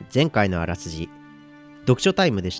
前回のあらすじ、読書タイムでした。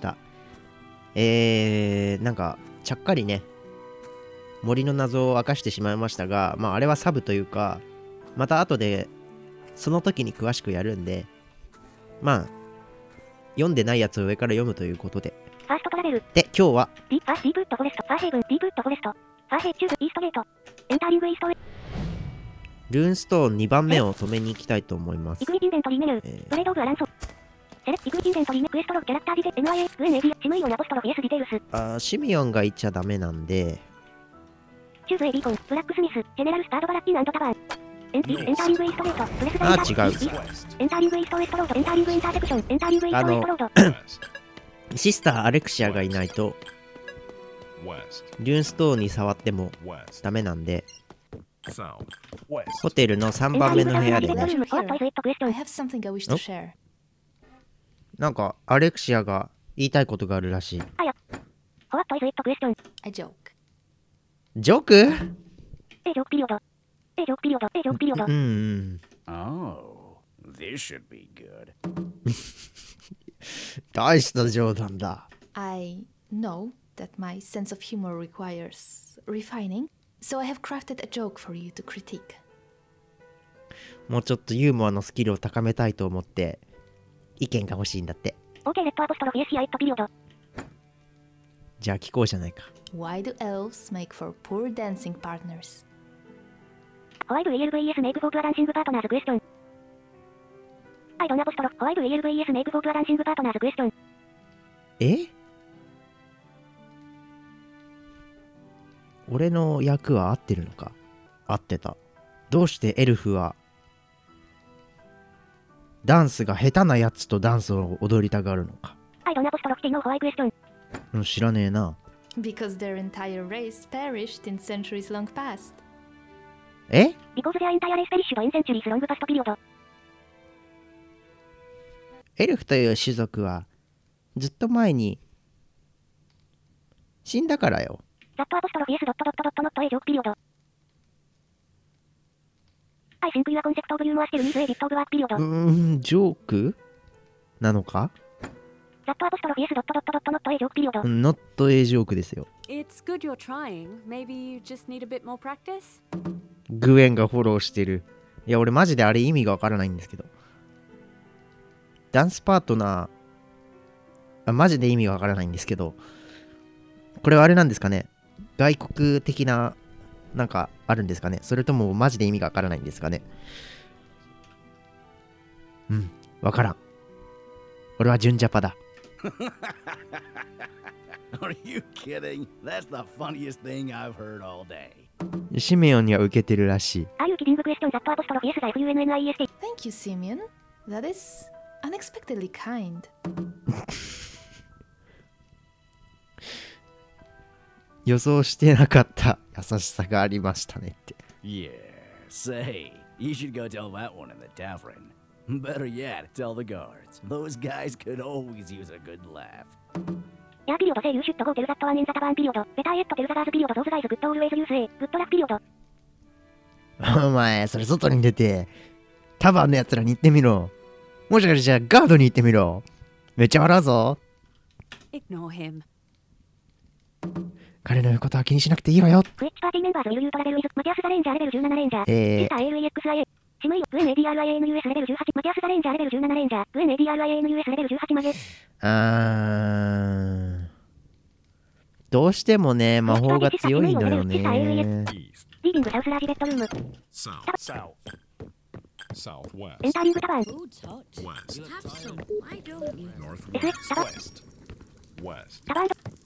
なんかちゃっかりね、森の謎を明かしてしまいましたが、まああれはサブというか、また後でその時に詳しくやるんで、まあ読んでないやつを上から読むということで。 ファーストトラベル。 で、今日はディープットフォレスト。ファーヘイブン。ディープットフォレスト。ファーヘイチューブ。イーストゲート。エンターリングイーストウェイ。 ルーンストーン2番目を止めに行きたいと思います。 イクイティンベントリーメニュー。トレードオブアランソ。セレイクイティンベントリーメクエストロキャラクターディテ MIA グエンエディアシムイオンアポストロフィエスディテイルス。 シミオンがいちゃダメなんで、 チューズエビーコン。ブラックスミス。ジェネラルスタードバラッキン&タバーン。エンターリングイーストゲート。プレスダイター。 違う。 エンターリングイーストウエストロード。エンターリングインターセクション。エンターリングイーストウエストロード。 シスターアレクシアがいないとルーンストーンに触ってもダメなんで、ホテルの3番目の部屋でね、なんかアレクシアが言いたいことがあるらしい。ジョーク？ ジョークピリオド。ジョークピリオド。ジョークピリオド。 Oh, this should be good. 大した冗談だ。 I know that my sense of humor requires refining, so I have crafted a joke for you to critique. もうちょっとユーモアのスキルを高めたいと思って意見が欲しいんだって。 OK レッドアポストロフィエシアエットピリオド。 じゃあ聞こうじゃないか。 Why do elves make for poor dancing partners? Why do ELVES make for poor dancing partners question? I don't apostrophe. Why do ELVES make for poor dancing partners question? え？俺の役は合ってるのか？合ってた。どうしてエルフはダンスが下手なやつとダンスを踊りたがるのか？ I don't apostrophe T no why question. 知らねえな。 Because their entire race perished in centuries long past. え？ Because their entire race perished in centuries long past period. エルフという種族はずっと前に死んだからよ。 That apostrophe S dot dot dot not a joke period. I think you are concept of humor still needs a bit of work period. ジョークなのか？ That apostrophe S dot dot dot not a joke period. ノットエージョークですよ。 It's good you're trying. Maybe you just need a bit more practice? グエンがフォローしてる。いや俺マジであれ意味がわからないんですけど、ダンスパートナー、マジで意味がわからないんですけど、これはあれなんですかね、外国的ななんかあるんですかね、それともマジで意味がわからないんですかね。わからん。俺は純ジャパだ。 Are you kidding? That's the funniest thing I've heard all day. シメオンには受けてるらしい。 Are you kidding question that apostrophe SがFUNNIEST? Thank you, Simeon. That is unexpectedly kind. 予想してなかった優しさがありましたねって。 Yeah, say, you should go tell that one in the tavern. Better yet, tell the guards. Those guys could always use a good laugh. Yeah, period. Say you should go tell that one in the tavern. Period. Better yet, tell the guards. Period. Those guys could always use a good laugh. Period. お前それ外に出てタバンのやつらに言ってみろ。もしかしてじゃあガードに行ってみろ。めっちゃ笑うぞ。 Ignore him. 彼の言うことは気にしなくていいわよ。 クエッチパーティーメンバーズ will you travel with マティアス・ザ・レンジャーレベル17レンジャー。シスター ALEXIA。シムイオ、グエン ADRIANUS レベル18。マティアス・ザ・レンジャーレベル17レンジャー。グエン ADRIANUS レベル18まで。 どうしてもね、魔法が強いのよね。 リビングサウスラージベッドルーム。 Southwest. エンターリングタバーン。 West. Have some. Why don't you? Northwest. West. タバーン。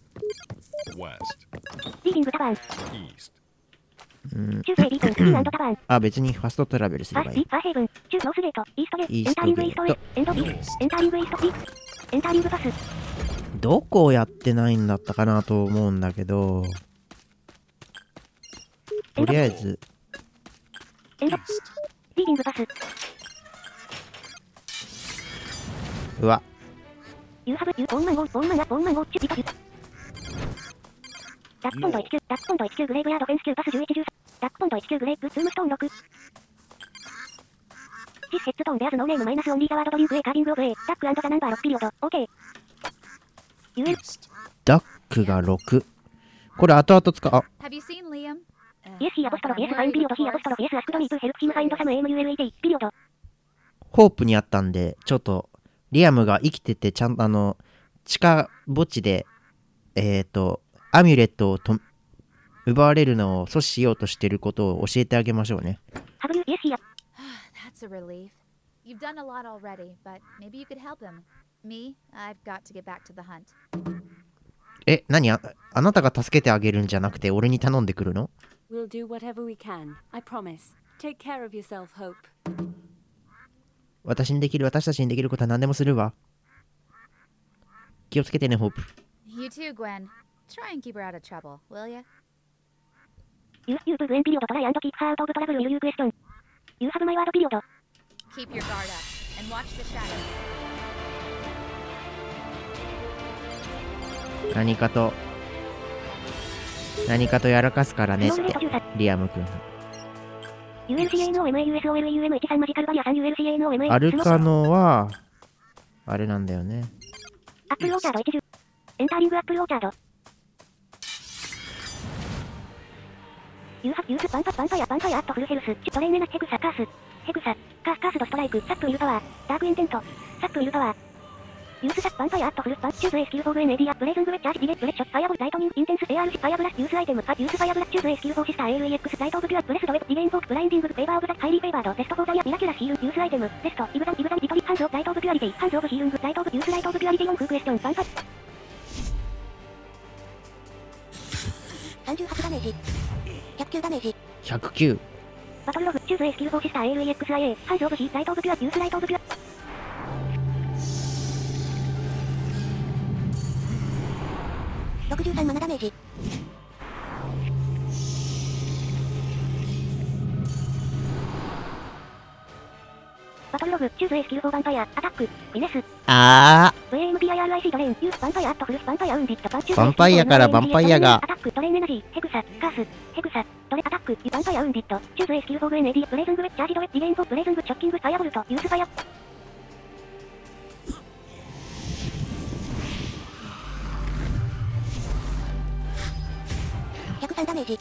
West. リビングタバーン。 East. チューズエビーコン、クリーン&タバーン。 あ、別にファストトラベルすればいい。 ファーヘイブン、チューノースゲート、イーストゲート、 イーストエンターリングイーストウェイ、エンドビー、エンターリングイーストビー、エンターリングパス。 どこをやってないんだったかなと思うんだけど、とりあえずエンド、リビングパス。 うわ、 ユーハブ、ユー、ボンマンゴー、ボンマン、ボンマンゴー、チュピパユ。ラックポンド19、ラックポンド19グレーブヤードフェンス9パス11、13。ラックポンド19グレープ、ツームストーン6。 シスヘッズトーンベアズノーネームマイナスオンリーザワードドリンク A カービングオブ A ダック&ザナンバー6ピリオド OK East. ダックが6。これ後々使う。あ、 Have you seen Liam? Yes he アポストロフィ S ファインピリオド He アポストロフィ S アスクドミートヘルプヒムファインドサム AMULET ピリオドホープにあったんで、ちょっと、リアムが生きてて、ちゃんと地下墓地で、アミュレットを奪われるのを阻止しようとしてることを教えてあげましょうね。 Have you Yes he That's a relief. You've done a lot already, but maybe you could help him. Me, I've got to get back to the hunt. 何あなたが助けてあげるんじゃなくて、俺に頼んでくるの？ We'll do whatever we can. I promise. Take care of yourself, Hope. 私たちにできることは何でもするわ。気をつけてね、ホープ。 You too, Gwen. Try and keep her out of trouble, will ya? You Gwen ピリオドトライ&キープハーアウトオブトラブル Will you question You have my word ピリオド Keep your guard up and watch the shadows. 何かとやらかすからねって、リアム君。 ULCANOMAUSOLEUM13 マジカルバリア3 ULCANOMA アルカノは、あれなんだよね。 アップルオーチャード10エンターリングアップルオーチャードユースパンパヤアットフルヘルストレイネナヘクサカースドストライクサップイルパワーダークインテントサップイルパワーユースサッパンパヤアットフルパンチューズエスキルフォーグエネディアブレイズングウェッチャージディレブレッショファイアボルライトニングインテンス ARC ファイアブラシユースアイテムユースファイアブラチューズエスキルフォーシスター ALEX ライトオブピュアブレスドウェットディレインフォークブラインディングフェイバーオブザハイリーフェイバードベストフォーザイアミラキュラスヒールユースアイテムベストイブザリトリハンズオブライトオブピュアリティハンズオブヒールングライトオブユースライトオブピュアリティオンフークエスチョンパンパ38ダメージ109ダメージ 109。 バトルログチューズエスキルフォーシスター ALEXIA ハンズオブヒーライトオブピュアユースライトオブピュア63マナダメージバトルログチューズエスキルフォーヴァンパイアアタックビネスVAMPIRIC トレインユースヴァンパイアアットフルスヴァンパイアウンディットパンチューズヴァンパイアからヴァンパイアがアタックトレインエナジーヘクサカースヘクサトレアタックヴァンパイアウンディットチューズエスキルフォーグエネディブレイズングウェッチャージドウェッディレインフォーブレイズングショッキングファイアボルトユースファイア103ダメージ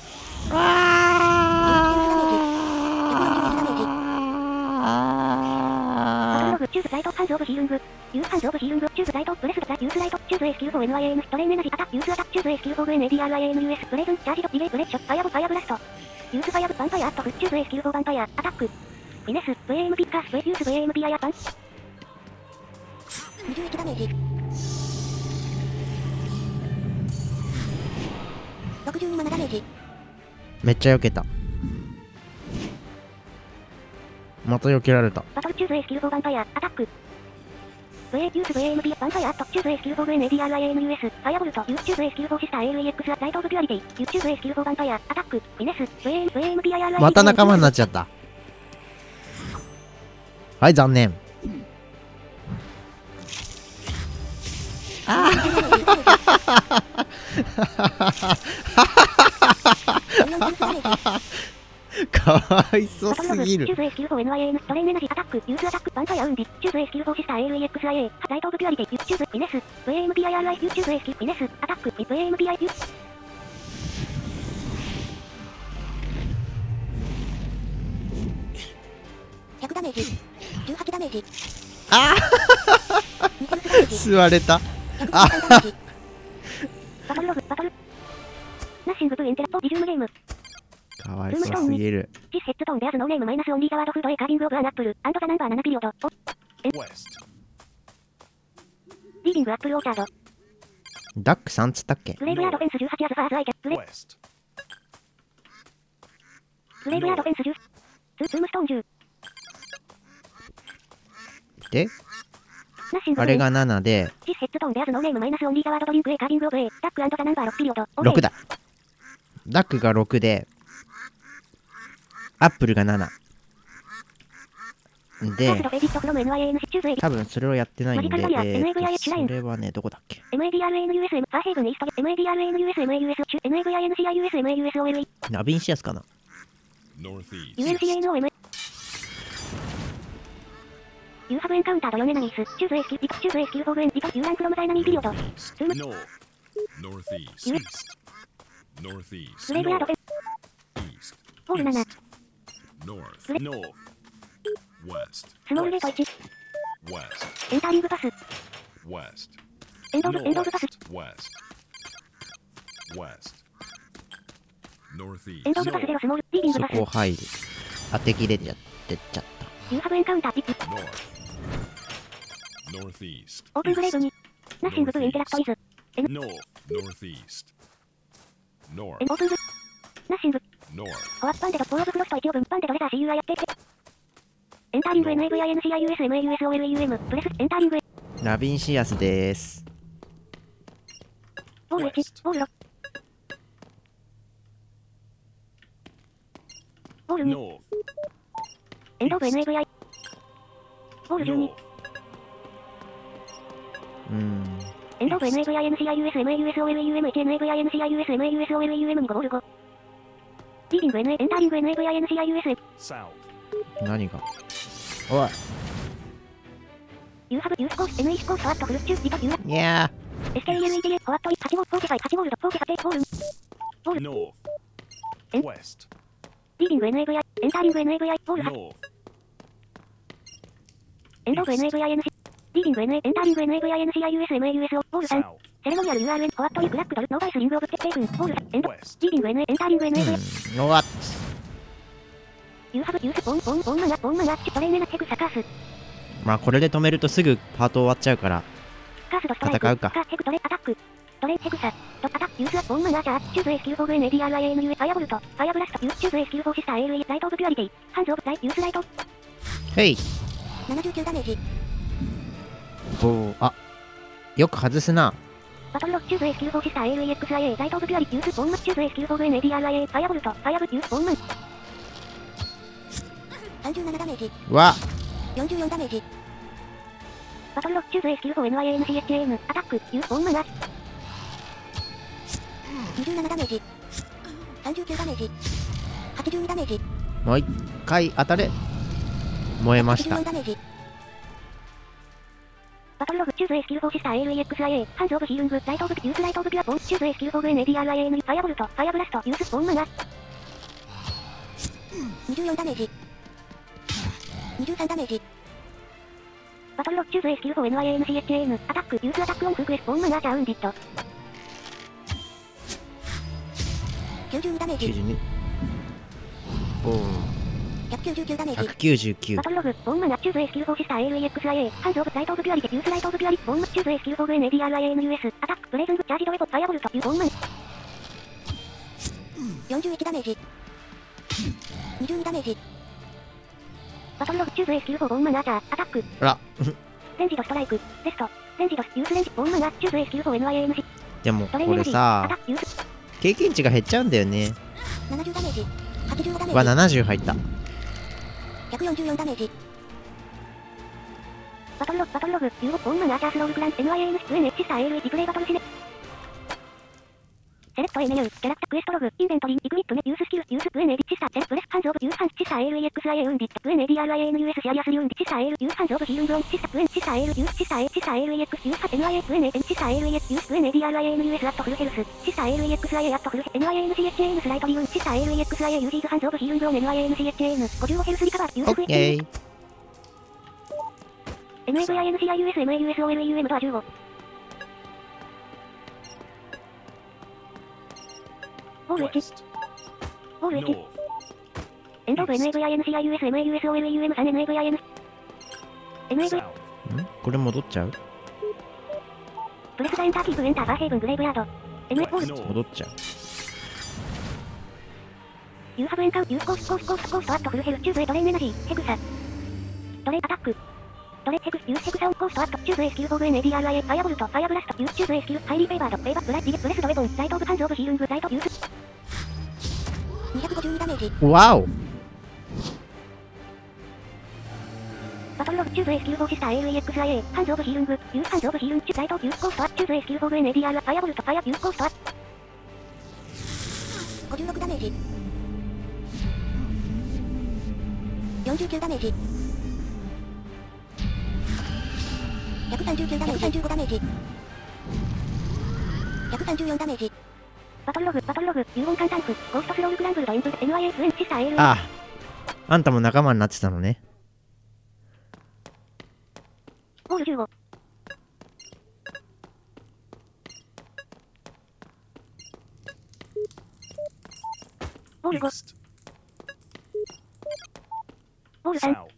チューズライトハンズオブヒールングユースハンズオブヒールングチューズライトブレスドザユースライトチューズエスキルフォー NIAN トレインエナジーアタックユースアタックチューズエスキルフォー NADRIANUS ブレイズンチャージドディレイブレッショファイアボファイアブラストユースファイアブヴァンパイアアットフチューズエスキルフォーヴァンパイアアタックフィネス VAMP カースユース VAMP アイパン21ダメージ62マナダメージめっちゃ避けた。また避けられた。 バトルチューズエスキルフォーヴァンパイアアタックVA ユース VAMP ヴァンパイアアットチューズエスキルフォー NADRIANUS ファイアボルトユースチューズエスキルフォーシスター ALEX ライトオブピュアリティユーチューズエスキルフォーヴァンパイアアタックビネス VAMPIRIC また仲間になっちゃった。はい、残念。かわいそすぎる。 チューズエスキルフォー NIAN トレインエナジーアタックユースアタックヴァンパイアウンディチューズエスキルフォーシスター ALEXIA ライトオブピュアリティユーチューズビネス VAMPIRI ユーチューズエスキルビネスアタック VAMPI ユー100ダメージ18ダメージ座れた。 バトルログバトルナッシングブインテラポディジュームゲームかわいそすぎる。 シスヘッズトーンベアズノーネームマイナスオンリーザワードフードエカービングオブアンアップルアンドザナンバー7ピリオド West. リーディングアップルオーチャードダックさんつったっけ？ グレイブヤードフェンス18アズファーズアイキャグレ West. グレイブヤードフェンス10ツームストーン10 で、 ナッシングあれが7で、 シスヘッズトーンベアズノーネームマイナスオンリーザワードドリンクエカービングオブエダックアンドザナンバー6ピリオド 6だ。ダックが6で、アップルが7。で、多分それをやってないんで、それはね、どこだっけ？ MADRANUSM ファーヘイブンイースト MADRANUSMAUS MADINCIUSMAUSOLE ナビンシアスかな？ Northeast. ULCANOM You have encountered 4 enemies. Choose a skill. Choose a skill for end. You run from the enemy period. East. Zoom. North. Northeast. You- East. Northeast. Graveyard North. open. East. All 7. East. North. North. West. Small gate 1. West. Entering pass. West. End of pass. West. West. Northeast. エンドオブパス0スモール。リーディングそパス。 こ入る。あ、敵出てっちゃった。 You have encountered 1。 North. Northeast. オープングレード2。ナッシングとインテラクトイズ。 North. Northeast. North. オープング。ナッシング。 North. コアッパンデド、ボーズフロスト1を分パンデドレザー CU はやってって。エンターリング NAVINCIUSMAUSOLEUM プレス、エンターリング。 ラビンシアスです。 ボール1、ボール6。ボール2、 North. エンドオブ NAVI。ボール12、 North. エンドオブ NAVINCIUSMAUSOLEUM1NAVINCIUSMAUSOLEUM に5ボール5。リーディング NA、エンターリング NAVINCIUS。 South. 何がおい。 ユーハブ、ユースコース、NE スコーストアットフルッチュー、リトユーラ。 いや SKENETA、ホワットリ、8号、フォーティファイ、8ゴールド、フォーティファテ、ボール。ボール、 North. Eh? West. リーディング NAVI、エンターリング NAVI、ボール8。 North. エンドオブ NAVINC。リーディング NA、エンターリング NAVINCIUSMAUSO、ボール3。 ー。 セレモニアル URN、ホワットリ、クラックドル、ノーバイスリングオブテッペー君、ボール3。エンド、 West. リーディング NA、エンターリング NAVI。 終わっ。 ユーハブ、ユース、ボン、ボン、ボンマンア、ボンマンアッチ、トレイネナ、ヘクサ、カース。 まあこれで止めるとすぐパート終わっちゃうから。 カースドストライク、 戦うかカーヘクトレ、アタック。トレイ、ヘクサ、ド、アタック、ユース、ボンマンアーチャー、チューズ A スキルフォーグ NADRIANU、ファイアボルト、ファイアブラスト、ユース、チューズ A スキルフォーシスター ALE、ライトオブピュアリティ、ハンズオブライ、ユースライト、 へい。 79ダメージ。 おー、あ、よく外すな。 バトルロックチューズ A スキルフォーシスター ALEXIA、ライトオブピュアリティ、ユース、ボンマン、チューズ A スキルフォーグ NADRIA、ファイアボルト、ファイアブ、ユース、ボンマン。37ダメージ。 わ、 44ダメージ。バトルロックチューズ A スキルフォー NIANCHAM、アタック、ユース、ボンマンアーチ。27ダメージ。39ダメージ。82ダメージ。 もう一回当たれ。燃えました 84。ダメージ。バトルログチューズ A スキルフォーシスター ALEXIA、ハンズオブヒールング、ライトオブユースライトオブピュアボン、チューズ A スキルフォーグ NADRIAN、ファイアボルト、ファイアブラスト、ユース、ボンマンアーチ。24ダメージ。23ダメージ。バトルロックチューズ A スキルフォー NIANCHAM、アタック、ユースアタックオンフークエス、ボンマンアーチャーウンディット。92ダメージ。 92。おー、 199ダメージ。 199 バ。トルログ、ボンマンアチューズ A スキルフォーシスター ALEXIA、ハンズオブライトオブピュアリティ、ユースライトオブピュアリティ、ボンマンチューズ A スキルフォーグ NADRIANUS、アタック、ブレイズング、チャージドウェポン、ファイアボルト、ユーボンマン。41ダメージ。22ダメージ。バトルログチューズ A スキルフォーボンマンアーチャー、アタック、 あら、 レンジドストライク、レスト、レンジドス、ユースレンジ、ボンマンアチューズ A スキルフォー NIANC、 でもこトレイネナジー、 れさアタック、ユース、 経験値が減っちゃうんだよね。 70ダメージ。85ダメわ、 ージ。 70入った。 144ダメージ。バトルログ、ユーボ、ボンマンアーチャースロールクラン、NIAN 出演 H スター AL リプレイバトルシネ。セレクト A メニュー、キャラクタークエストログ、インベントリー、イクイップネ、ユーススキル、ユース、グエネディチスター、セレプレス、ハンズオブ、ユースハンズ、チスター ALEXIA ウンディット、グエネ DRIANUS シアリアスリウンディチスター AL、ユースハンズオブヒールングロン、チスター、グエン、チスター AL、ユースチスター A、チスター ALEX、ユースハ NIA、グエネ、チスター ALEX、ユースグエネ DRIANUS アットフルヘルス、チスター ALEXIA アットフルヘルス、NIANCHAN スライトリウン、チスター ALEXIA ユージーズハンズオブヒールングロン、NIANCHAN、55ヘルスリカバー、ユースオッケー。 NAVINCIUSMAUSOLEUM ドア15。ボール1、 West. ボール1、 North. エンドオブ NAVINCIUSMAUSOLEUM 3 NAVIN。NAV、 South. んこれ戻っちゃう。 プレスザエンターキープエンターバーヘイブングレイブヤード。NF ボール、 North. 戻っちゃう。 ユーハブエンカウン、ユースコースコースコースコーストアットフルヘルチューズエトレインエナジー、ヘクサ。トレイアタック。トレヘクス、ユースヘクサオンコーストアット、チューズエスキルフォーグ NADRIA、ファイアボルト、ファイアブラスト、ユースチューズエスキル、ハイリーフェイバード、フェイバーブライディブレスドウェポン、ライトオブハンズオブヒールング、ライトユース。252ダメージ。 わお。 バトルログチューズエスキルフォーシスター ALEXIA、ハンズオブヒールング、ユースハンズオブヒールンチュ、ライトユースコーストアット、チューズエスキルフォーグ NADR、ファイアボルト、ファイアユースコーストアット。56ダメージ。49ダメージ。 139ダメージ、135ダメージ、134ダメージ。バトルログ、幽門艦タンク、ゴーストスロールグランブルドインプ、NIA フエンシスター ALA。 ああ、あんたも仲間になってたのね。 ゴール15。ゴール5。 East. ゴール3。 South.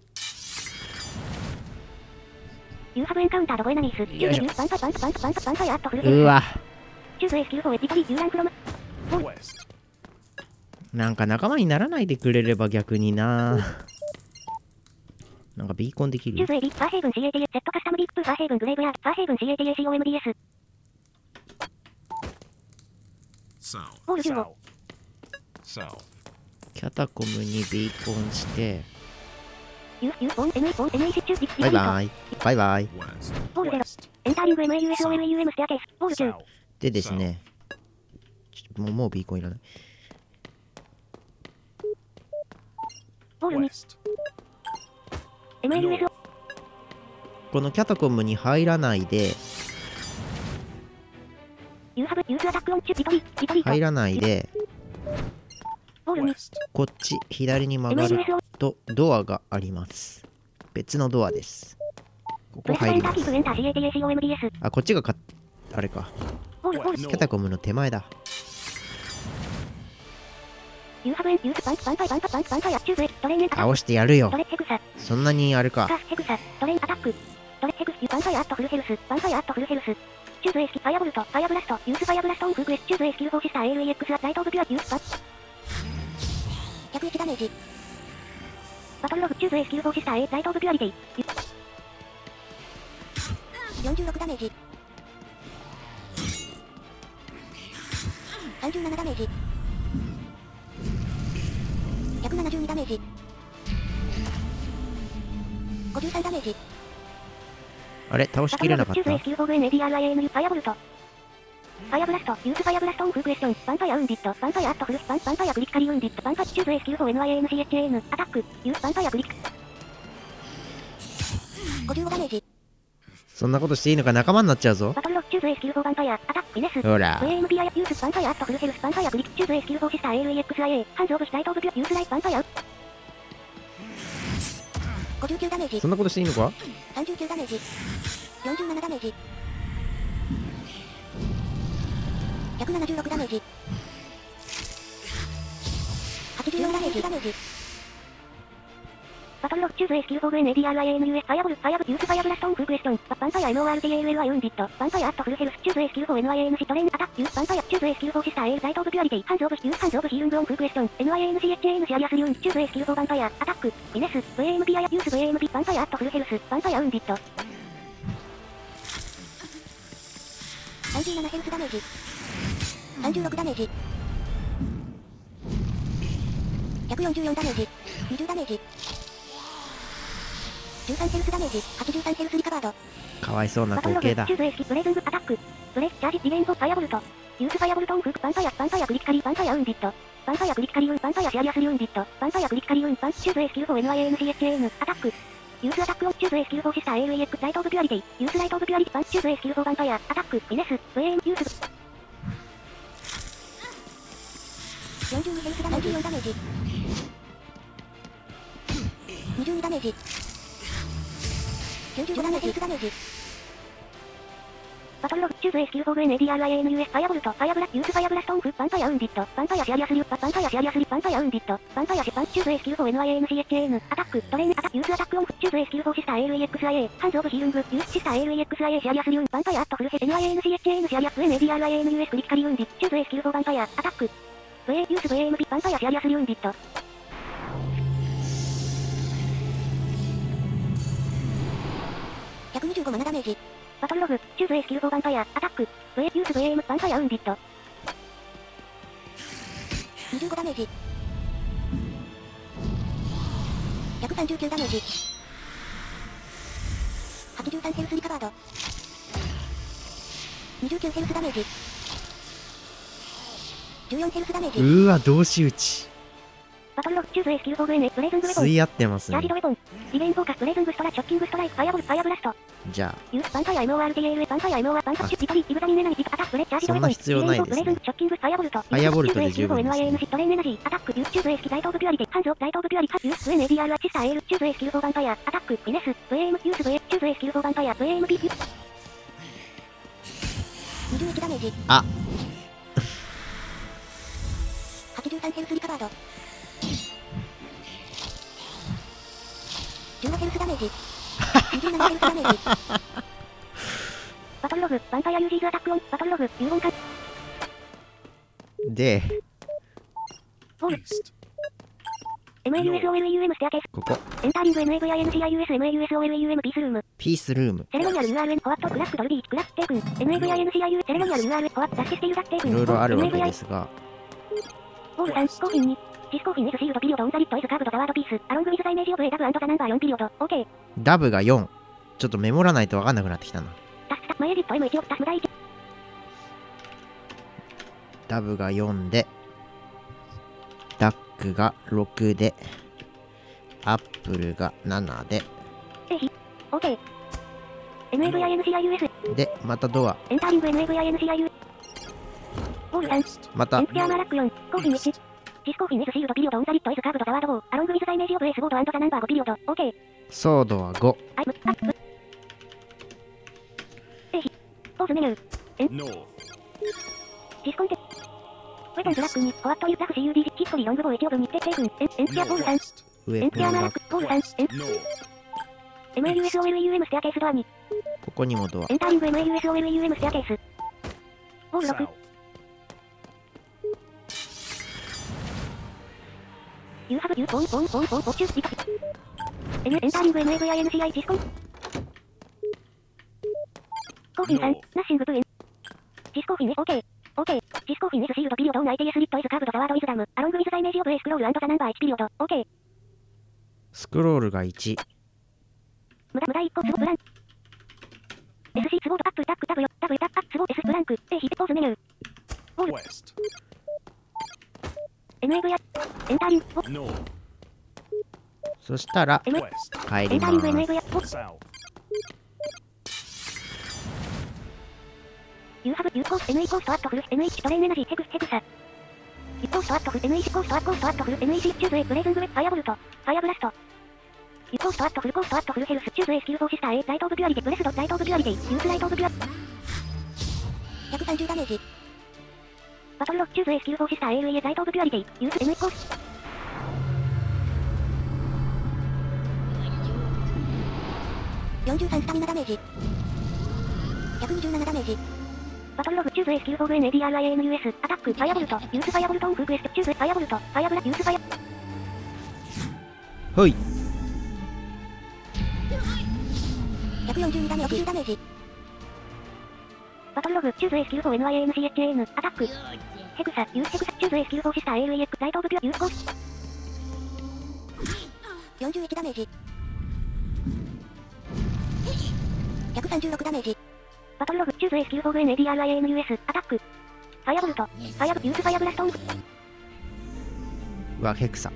ユーハブエンカウンタードゴエナミース、チューズユー、バンパイアットフルヘルうわ、 チューズエスキルフォーエディトリー、ユーランクロム。 West. なんか仲間にならないでくれれば逆にな。なんかビーコンできる。 チューズエビ、ファーヘイブン CATA、セットカスタムディップファーヘイブングレイブヤー、ファーヘイブン CATA COMDS。 South. ゴール15。 South. South. キャタコムにビーコンして、 ユーボン、NE ボン、NE シッチュー、ディッバイバイ。バイバイ。 West. ゴール0。 West. エンターリング MAUSOLEUM ステアケース、ゴール9。 South. でですね、もうビーコンいらない。 ゴール2。 West. MAUSO、 このキャタコムに入らないで、 ユーハブ、ユースアタックオンチュ、ディトリー入らないで、 ゴール2。 West. こっち左に曲がる MAUSO、 とドアがあります。別のドアです。ここプレスエンターキー入ります。 プエンター CATA COMDS。 あ、こっちがあれか。 ゴール、ゴール。 キャタコムの手前だ。 ユーハブエン、ユース、バンパイア、チューズエ、トレインエンター、 倒してやるよト。レヘクサ、 そんなにあれか。 カスヘクサ、トレインアタック、トレヘクス、バンパイアットフルヘルス、チューズエスキ、ファイアボルト、ファイアブラスト、ユースファイアブラストオンフーグエス、チューズエスキルフォーシスター ALEX、ライトオブピュア、ユースパッ。101ダメージ。バトルログ、チューズエスキルフォーシスター A、ライトオブピュアリティ。46ダメージ。37ダメージ。172ダメージ。53ダメージ。 あれ倒しきれなかっチューズエたスキルフォーグ NADRIAMU、ファイアボルト。ファイアブラスト、ユースファイアブラストオンフークエスチョン、バンパイアウンディット、バンパイアアットフルス、バンパイアクリティカリウンディット、バンパイチューズエスキルフォー NIANCHAN、アタック、ユースバンパイアクリティ。55ダメージ。 そんなことしていいのか、仲間になっちゃうぞ。 バトルロックチューズエスキルフォーバンパイア、アタック、イネス。 ほら VAMP アユースバンパイアアットフルヘルスバンパイアクリティチューズエスキルフォーシスター ALEXIA、ハンズオブシタイトオブピュア、ユースライフバンパイア。59ダメージ。 そんなことしていいのか。 39ダメージ。47ダメージ。176ダメージ。84ダメージ。バトルロックチューズエスキルフォーグ NADRIANUS、ファイアボル、ユースファイアブラストオンフークエスチョン、バンパイア MORTALLI ウンディット、バンパイアアットフルヘルス、チューズエスキルフォー NIANC トレインアタック、ユースバンパイア、チューズエスキルフォーシスター A、ライトオブピュアリティ、ハンズオブヒールングオンフークエスチョン、NIANCHAN シアリアスリューン、チューズエスキルフォーバンパイア、アタック、イネス、VAMP アユース VAMP、バンパイアアットフルヘルス、バンパイアウンディット。37ヘルスダメージ。36ダメージ。144ダメージ。20ダメージ。13ヘルスダメージ。83ヘルスリカバード。 かわいそうなバトルログ、 光景だチューズエスキ、ブレイズング、アタック。ブレイ、チャージ、リベインボ、ファイアボルト。ユースファイアボルトオンフーク、バンパイアクリティカリー、バンパイアウンディット。バンパイアクリティカリーウン、バンパイアシアリアスリウンディット。バンパイアクリティカリーウン、バン、チューズエスキルフォー NIANCHAN、アタック。ユースアタックオン、チューズエスキルフォーシスター ALEX、ライトオブピュアリティ。ユースライトオブピュアリティ、バン、チューズエスキルフォーバンパイア、アタック、イネス、VAM、ユース。42ヘルスダメージ。44ダメージ。22ダメージ。97ヘルスダメージ。バトルログ、チューズエスキルフォーグ NADRIANUS、ファイアボルト、ファイアブラ、ユースファイアブラストオンフ、バンパイアウンディット、バンパイアシアリアスリュー、バンパイアシアリアスリ、バンパイアウンディット、バンパイアシバン、チューズエスキルフォー NIANCHAN、アタック、トレインアタック、ユースアタックオンフ、チューズエスキルフォーシスター ALEXIA、ハンズオブヒールング、ユースシスター ALEXIA シアリアスリューン、バンパイアアットフルヘ、NIANCHAN シアリアス NADRIANUS クリティカリウンディット、チューズエスキルフォーバンパイア、アタック、ユース VAMP、バンパイアシアリアスリューンディット。125ダメージ。バトルログ、チューズエスキルフォーバンパイア、アタック、ユース VM、バンパイアウンディット。25ダメージ。139ダメージ。83ヘルスリカバード。29ヘルスダメージ。14ヘルスダメージ。 うわ同士打ち。 バトルログ、チューズエスキルフォーグエネ、ブレイズングウェポン。 吸い合ってますねチャージド。ウェポン。リベインフォーカス、ブレイズングストラ、ショッキングストライク、ファイアボル、ファイアブラスト。 じゃユース、パンファイア MORTALS、パンファイア MOR、パンファッシュ、ジトリ、イブザミンエナジー、アタック、ブレ、チャージドウェポン。 そんな必要ないですねリベインフォー、ブレイズン、ショッキング、ファイアボルト。 ファイアボルトで十分ですね NIAN、トレインエナジー、アタック、ユース、チューズエスキ、大東部ピュアリティ、ハンズオ、大東部ピュアリティ、ユース、NADR、チスターエール、チューズエスキルフォーバンファイア、アタック、フィネス、VM、ユース、VA、チューズエスキルフォーバンファイア、VAMP、21ダメージ。 あ 83ヘルスリカバード。15ヘルスダメージ。27ヘルスダメージ。バトルログ、ヴァンパイアユージーズアタックオン、バトルログ、遺言感。 で、 ボール。 East. MAUSOLEUM ステアケース。 ここ。 エンターリング NAVINCIUSMAUSOLEUM ピースルーム。 ピースルーム。 セレモニアル URN ホワットクラックドルビークラックテークン NAVINCIU セレモニアル URN ホワットダッシュスティールダックテークンいろいろあるわけですが、 ボール3、コーフィン2。シスコーフィン S シールドピリオドオンザリットイズカーブドザワードピース。アロングウィズザイメージオブ A ダブ&ザナンバー4ピリオド。OK。 ダブが4。ちょっとメモらないとわかんなくなってきたな。 タスタ、マイエディット M1 オクタ無駄1。 ダブが4で、ダックが6で、アップルが7で、 OK。NAVINCIUS。 で、またドア。 エンターリング NAVINCIU。ボール3。 またエン、プケアマーラック4。コーフィン1。シスコーフィン S シールドピリオドオンザリットイズカーブドザワード5。アロングウィズザイメージオブ S ボード&ザナンバー5ピリオド。OK。 ソードは5。 アイム、アップ。ポーズメニュー。 North. シスコンテ。ウェポンブラックに、ホワットユーザフ CUD、ヒストリーロングボーエチオブに、テークン、エンピアボール3。 Northwest. 上エンピアマーラッが、 ク、ボール3。 North. MAUSOLEUM ステアケースドアに。 ここにもドア。 エンターリング MAUSOLEUM ステアケース。ボール6。 South. ユーハブ、ユー、ボン、ボン、ボン、ボン、ボチュー、リカス。エンターリング NAVINCI シスコン。コーフィン3、ナッシングブエン。シスコーフィン OK。OK。シスコーフィン S シールドピリオドオン ITS リットイズカーブドザワードイズダム。アロングウィズザイメージオブ A スクロール&ザナンバー1ピリオド。OK。 スクロールが1。 無駄1個スボブラン。SC スボードタップタックタブよ。タブタックスボ S ブランク。A ヒポーズメニュー。ボール。 West. NAV や。エンターリング。 North. そしたら、 M。 West. 帰りエンターリングま NAV や。ボ South. ユーハブ、ユーコース、NE コーストアットフル、NH トレインエナジー、ヘクサ。ユーコーストアットフル、NEC コーストアットフル、NEC チューズ A、ブレイズングウェブ、ファイアボルト、ファイアブラスト。ユーコーストアットフル、コーストアットフルヘルス、チューズ A、スキルフォーシスター A、ライトオブピュアリティ、ブレスド、ライトオブピュアリティ、ユースライトオブピュア。130ダメージ。バトルロックチューズ A、スキルフォーシスター A、LA、ライトオブピュアリティ、ユース NE コース。43スタミナダメージ。127ダメージ。バトルログチューズ A スキルフォーグ NADRIANUS アタックファイアボルトユースファイアボルトオンフークエストチューズファイアボルトファイアブラユースファイアほい。 142ダメージ60ダメージバトルログチューズ A スキルフォー NIANCHAN アタックヘクサユースヘクサチューズ A スキルフォーシスター ALEX ライトオブピュアユースコース41ダメージ136ダメージバトルログチューズ A スキルフォーグ NADRIANUS アタックファイアボルトファイアブユースファイアブラストオンはヘクサ。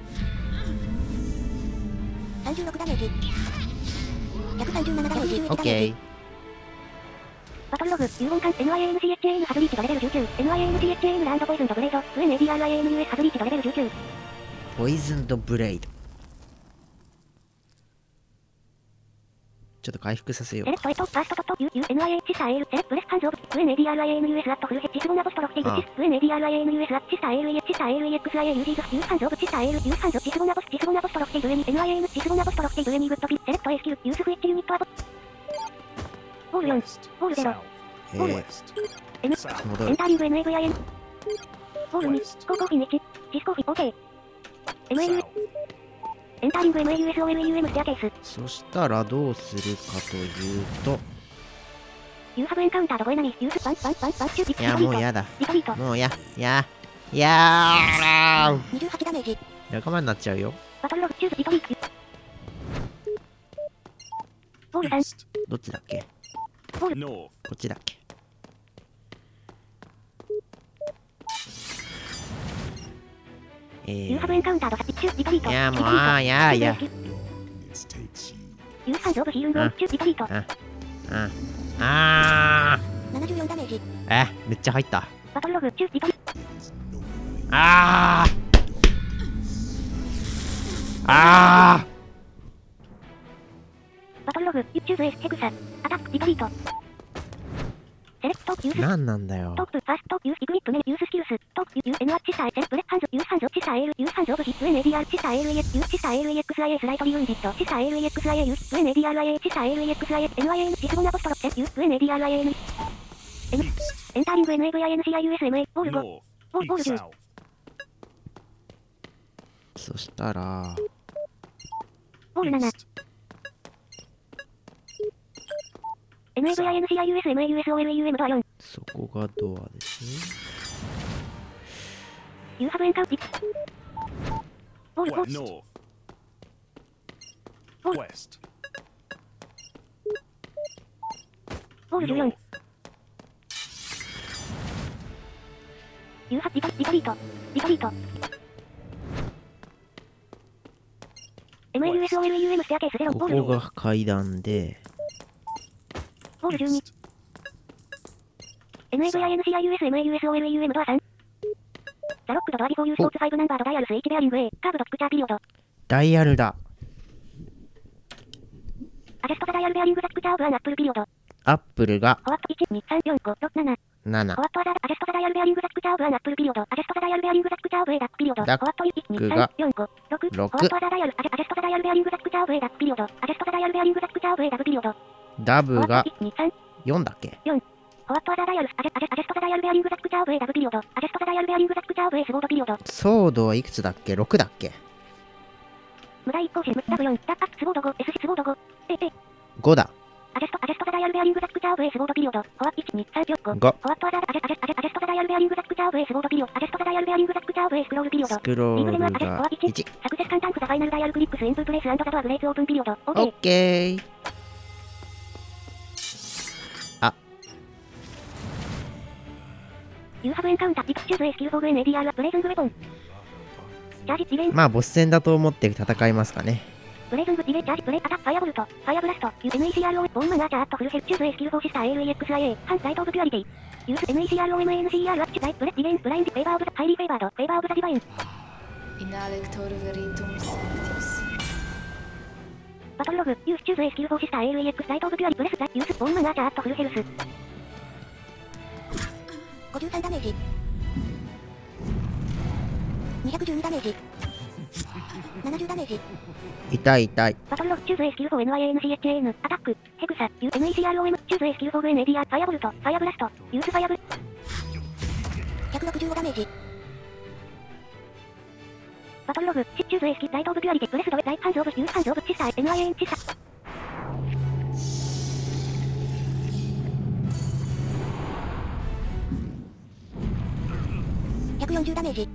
36ダメージ137ダメージオッケー。 バトルログ、融合艦 NIANCHAN ハズリーチドレベル19 NIANCHAN ランドポイズンドブレード NADRIANUS ハズリーチドレベル19 ポイズンドブレイド。ちょっと回復させよセレクトエット、ファーストトット、NIH スター AL、セレプレスハンズオブ、NADRIANUS アットフルヘッジスボナボストロフティグチス、NADRIANUS アッチスター ALEH チスター ALEXIA ユージーズ、ユースハンズオブチスター AL、ユースハンズ、チスボナボストロフティグエニ、NIAN チスボナボストロフティグエニグッドピ、セレクト A スキル、ユースフイッチユニットアボ。ボール4、ボール0、ボール N、 戻るエンターリング NAVIN、ボール2、コーコーフィン1、シスコーフィン OK、MAU、エンターリング MAUSOLEUM ステアケース。 そしたらどうするかというと、 ユーハブエンカウンタードボエナミ、ユースパンチューティックいやもうやだ。 リトリート。 もう28 ダメージ。 仲間になっちゃうよ。 バトルログチューズリトリート。ボール3、 どっちだっけ？ ボール、 North. こっちだっけ？ ユーハブエンカウンタードサピッチュリトリート。 いやもういやユースハンズオブヒールングオンチュリトリート。74ダメージ。 めっちゃ入った。 バトルログチュリトリ。 バトルログチューズエースヘクサアタックリトリート。セレクトユースなんなんだよ。 トップファーストユースイクリップネユーススキルストップユー NH チサーセプレハンズユーハンズチサーエールユーハンズオブヒップ NADR チサー ALEX ユーチサー ALEXIA スライトリウンディットチサー ALEXIA ユース NADRIA チサー ALEXIA NIAN シスボンアポストロセユース NADRIANエンターリング NAVINCIUSMA ボール5ボール10。 そしたらボール7。NAVINCIUSMAUSOLEUM ドア4。 そこがドアですね。 ユーハブエンカウンティボール5。ボール14。ユーハリトリート。MAUSOLEUM ステアケース0。 ここが階段でボール12。NAVINCIUSMAUSOLEUM ドア3。ザロックドドアビフォーユースポーツ5ナンバードダイアルス H ベアリング A カーブドピクチャーピリオド。 ダイヤルだ。 アジェストザダイアルベアリングザピクチャーオブアンアップルピリオド。 アップルがホワット1、2、3、4、5、6、7。 7。 ホワットアザアジェストザダイアルベアリングザピクチャーオブアンアップルピリオド。アジェストザダイアルベアリングザピクチャーオブ A ダックピリオド。ホワット1、2、3、4、5、6。ホワットアザダイアルアジェストザダイアルベアリングザピクチャーオブ A ダックピリオド。アジェストザダイアルベアリングザピクチャーオブ A ダブピリオド。 ダブが4だっけ。 4。ホワットアザダイアルアジェストザダイアルベアリングザピクチャーオブ A ダブピリオド。アジェストザダイアルベアリングザピクチャーオブ A スボードピリオド。 ソードはいくつだっけ。6だっけ。 無駄一更新ダブ4。ダッアップスボード5。S スボード5。 5だ。 アジェストザダイアルベアリングザピクチャーオブ A スボードピリオド。ホワット1、2、3、4、5。 5。 ホワットアザアジェストザダイアルベアリングザピクチャーオブ A スボードピリオド。アジェストザダイアルベアリングザピクチャーオブ A スクロールピリオド。 スクロールが1。 サクセスカンタンクザファイナルダイアルクリックスインププレイス&ザドアグレーツオープンピリオド。 オッケー。 ユーハブエンカウンターピクチューズ A スキルフォーグ NADR ブレイズングウェポン。チャージリレー。 まあボス戦だと思って戦いますかね。 ブレイズングリレーチャージプレイアタックファイアボルトファイアブラスト NECRO ボーンマンアーチャーアットフルヘルチューズ A スキルフォーシスター ALEXIA ハンライトオブピュアリティユース NECROMANCER アッチュライブレディレインブラインディフェイバーオブザハイリーフェイバードフェイバーオブザディバインバトルログユースチューズ A スキルフォーシスター ALEX ライトオブピュアリブレスザユースボーンマンアーチャーアットフルヘルス53ダメージ212ダメージ70ダメージ痛い。 バトルログチューズ A スキルフォー NIANCHAN アタックヘグサ NECROM チューズ A スキルフォー NADR ファイアボルトファイアブラストユースファイアブ165ダメージバトルログチューズ A スキルライトオブピュアリティブレスドライハンズオブユースハンズオブチサー NIAN チサ140ダメージ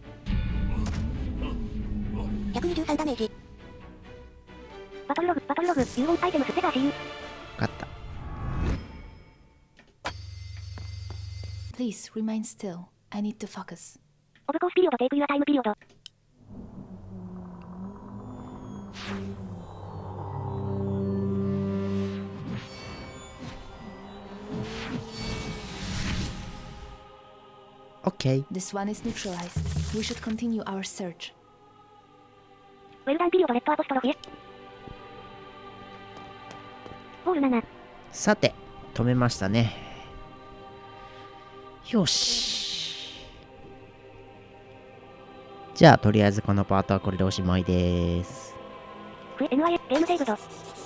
123ダメージバトルログ融合アイテムステザー CU 勝った。 Please remain still. I need to focus. オブコースピリオドテイクユアタイムピリオド OK。 This one is neutralized. We should continue our search. ウェルダンピリオドレッドアポストロフィエボール7 さて止めましたね。よし。じゃあとりあえずこのパートはこれでおしまいです。 NIS ゲームセーブド